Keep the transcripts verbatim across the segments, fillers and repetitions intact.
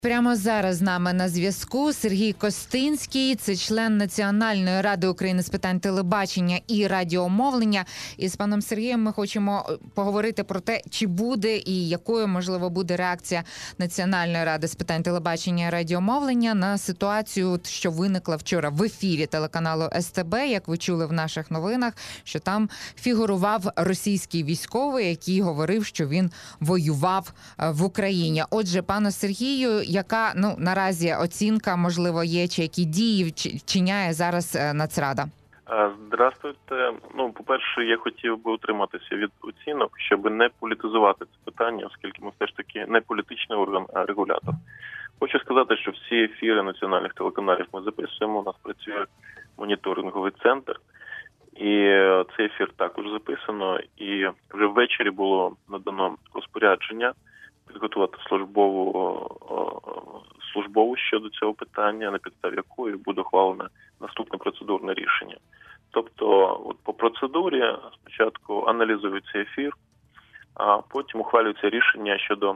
Прямо зараз з нами на зв'язку Сергій Костинський, це член Національної ради України з питань телебачення і радіомовлення. І з паном Сергієм ми хочемо поговорити про те, чи буде і якою, можливо, буде реакція Національної ради з питань телебачення і радіомовлення на ситуацію, що виникла вчора в ефірі телеканалу Ес Те Бе, як ви чули в наших новинах, що там фігурував російський військовий, який говорив, що він воював в Україні. Отже, пане Сергію, яка, ну, наразі оцінка, можливо, є, чи які дії вчиняє зараз Нацрада? Здравствуйте. Ну, по-перше, я хотів би утриматися від оцінок, щоб не політизувати це питання, оскільки ми все ж таки не політичний орган, а регулятор. Хочу сказати, що всі ефіри національних телеканалів ми записуємо, у нас працює моніторинговий центр, і цей ефір також записано, і вже ввечері було надано розпорядження підготувати службову, службову щодо цього питання, на підставі якої буде ухвалене наступне процедурне рішення. Тобто, от по процедурі спочатку аналізується ефір, а потім ухвалюється рішення щодо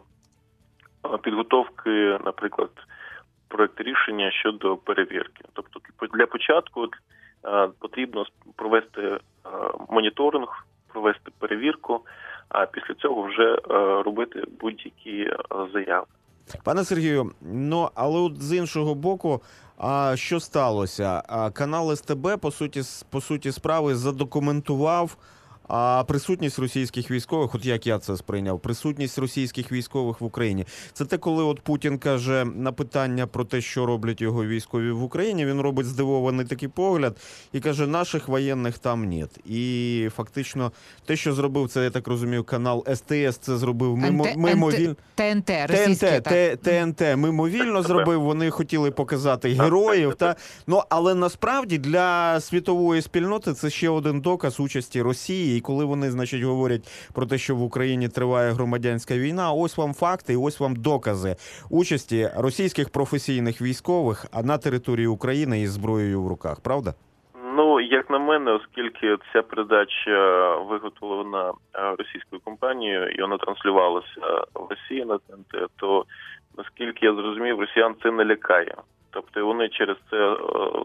підготовки, наприклад, проєкту рішення щодо перевірки. Тобто, для початку потрібно провести моніторинг, провести перевірку, а після цього вже робити будь-які заяви. Пане Сергію, ну, але от з іншого боку, а що сталося? А канал Ес Те Бе, по суті, по суті справи, задокументував а присутність російських військових, от як я це сприйняв, присутність російських військових в Україні. Це те, коли от Путін каже на питання про те, що роблять його військові в Україні, він робить здивований такий погляд і каже, наших воєнних там нет. І фактично те, що зробив, це, я так розумію, канал Ес Те Ес, це зробив мимовільно. Те Ен Те, російське, так. Те Ен Те мимовільно зробив, вони хотіли показати героїв. Та... Ну, але насправді для світової спільноти це ще один доказ участі Росії. І коли вони, значить, говорять про те, що в Україні триває громадянська війна, ось вам факти і ось вам докази участі російських професійних військових на території України із зброєю в руках, правда? Ну, як на мене, оскільки ця передача виготовлена російською компанією і вона транслювалася в Росії на Те Ен Те, то, наскільки я зрозумів, росіян це не лякає. Тобто вони через це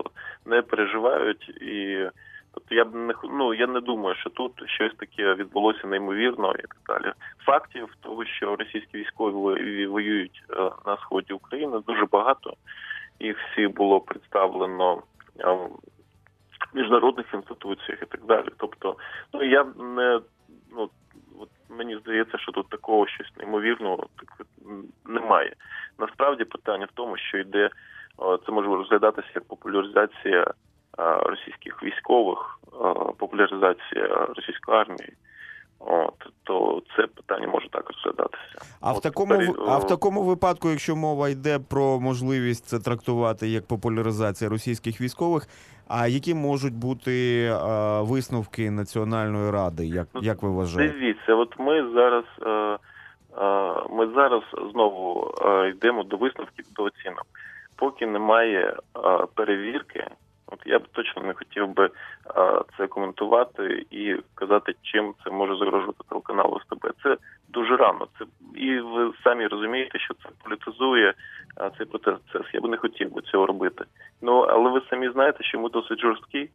не переживають і... Тобто я б не ну я не думаю, що тут щось таке відбулося неймовірно і так далі. Фактів того, що російські військові воюють на сході України, дуже багато. Їх всі було представлено в міжнародних інституціях і так далі. Тобто, ну я б не ну от мені здається, що тут такого щось неймовірного так, немає. Насправді питання в тому, що йде це може розглядатися як популяризація російських військових, популяризація російської армії, от, то це питання може так розглядатися. А, от, в такому, тепер... а в такому випадку, якщо мова йде про можливість це трактувати як популяризація російських військових, а які можуть бути а, висновки Національної ради, як, як ви вважаєте? Дивіться, от ми зараз, а, а, ми зараз знову а, йдемо до висновків, до оцінок. Поки немає а, перевірки, от я б точно не хотів би а, це коментувати і казати, чим це може загрожувати телеканалу Ес Те Бе. Це дуже рано. Це і ви самі розумієте, що це політизує а, цей процес. Я би не хотів би цього робити. Ну, але ви самі знаєте, що ми досить жорсткі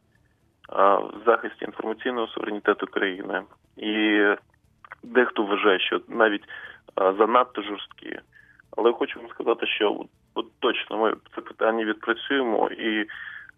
а, в захисті інформаційного суверенітету країни. І дехто вважає, що навіть а, занадто жорсткі. Але хочу вам сказати, що от, от точно ми це питання відпрацюємо і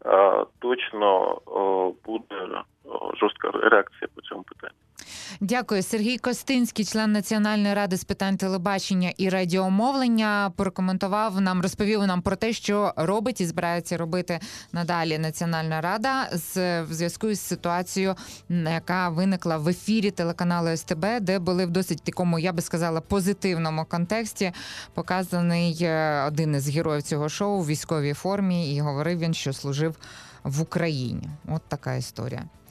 точно буде жорстка реакція по цьому питанню. Дякую. Сергій Костинський, член Національної ради з питань телебачення і радіомовлення, прокоментував нам, розповів нам про те, що робить і збирається робити надалі Національна рада з, в зв'язку з ситуацією, яка виникла в ефірі телеканалу Ес Те Бе, де були в досить такому, я би сказала, позитивному контексті показаний один із героїв цього шоу в військовій формі, і говорив він, що служив в Україні. От така історія.